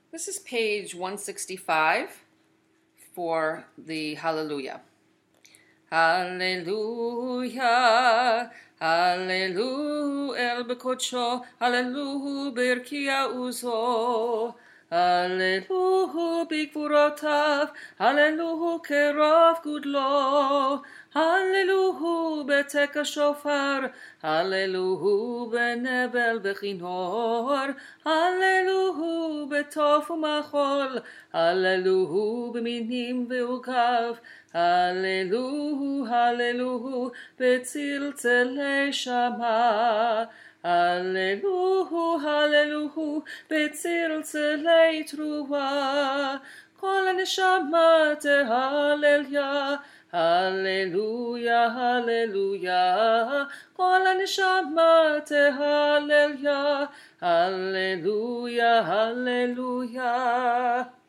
This is page 165 for the Hallelujah. Hallelujah, Hallelujah, El Bekocho, Hallelujah, Birkia Uzo. Hallelujah, Bigvurotav, Hallelujah, Kerov Gudlo. Hallelujah, Beteka Shofar, Hallelujah, Benebel Bechinor. Hallelujah, Betof Umachol, Hallelujah, Beminim Veukav. Hallelujah, Hallelujah, Betzilzele Shama. Hallelujah, Hallelujah, Betzilzele Truva. Kol הנשמה תהלל. Hallelujah, Hallelujah. Kol הנשמה תהלל. Hallelujah, Hallelujah.